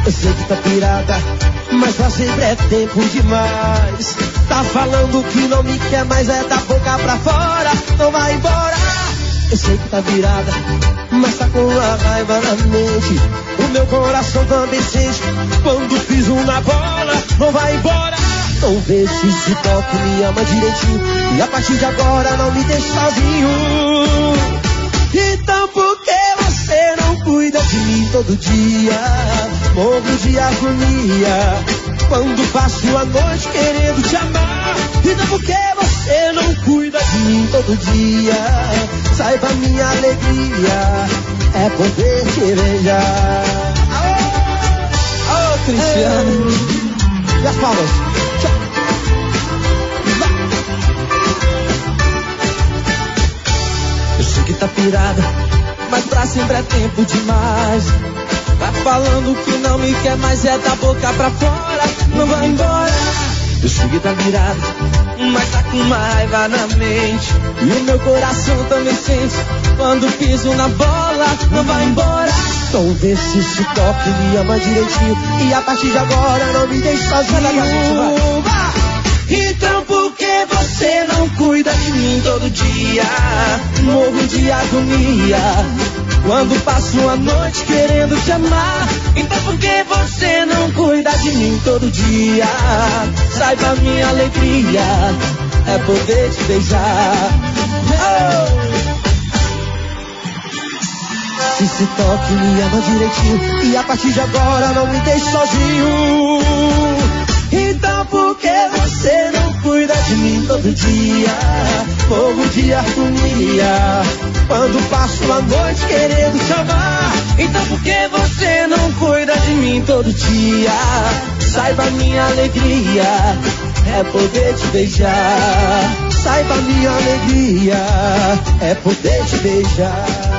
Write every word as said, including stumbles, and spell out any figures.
Eu sei que tá pirada, mas pra sempre é tempo demais. Tá falando que não me quer, mas é da boca pra fora. Não vai embora. Eu sei que tá virada, mas tá com a raiva na mente. O meu coração também sente quando piso na bola. Não vai embora. Então vê se esse toque me ama direitinho, e a partir de agora não me deixe sozinho. Então por que você não cuida de mim todo dia? Morro de agonia quando passo a noite querendo te amar. Então por que você não cuida de mim todo dia? Saiba minha alegria é poder te beijar. Ô, oh, Cristiano. Ei. E as palmas? Eu sei que tá pirada, mas pra sempre é tempo demais. Tá falando que não me quer, mas é da boca pra fora. Não vai embora. Eu sei que tá virada, mas tá com uma raiva na mente. E o meu coração também sente quando piso na bola. Não vai embora. Então vê se esse toque me ama direitinho, e a partir de agora não me deixe sozinho. Então por que você não cuida de mim todo dia? Morro de agonia quando passo a noite querendo te amar. Então por que você não cuida de mim todo dia? Saiba minha alegria é poder te beijar. Oh! Se esse toque me ama direitinho, e a partir de agora não me deixe sozinho. Então por que você não cuida de mim todo dia? Morro de agonia quando passo a noite querendo te amar. Então por que você não cuida de mim todo dia? Saiba minha alegria é poder te beijar. Saiba minha alegria é poder te beijar.